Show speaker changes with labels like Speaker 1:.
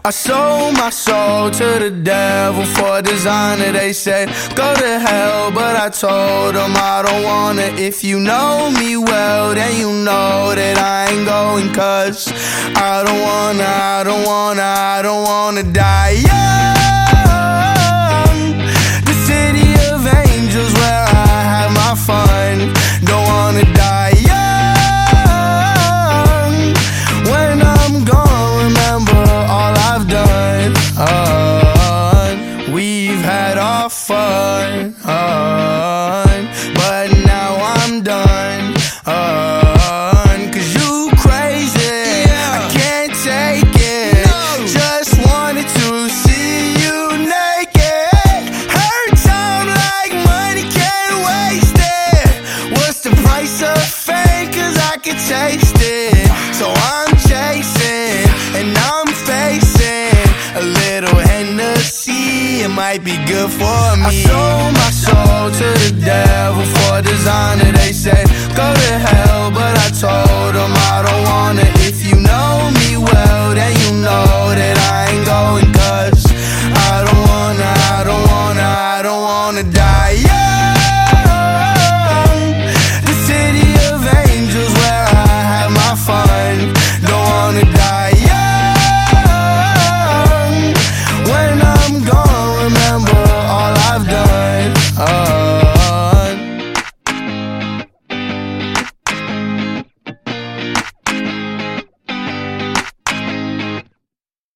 Speaker 1: I sold my soul to the devil for designer. They said go to hell, but I told them I don't wanna. If you know me well, then you know that I ain't going, cause I don't wanna die young. The city of angels where I have my fun. Don't wanna die young. When I'm gone, remember all I've done. We've had our fun, but now I'm done. Cause you crazy, I can't take it. Just wanted to see you naked. Hurt time like money, can't waste it. What's the price of fame? Cause I can taste it. So I'm chasing and I'm facing a little Hennessy. It might be good for me. I sold my soul to the devil for designer. They said go to hell, but I told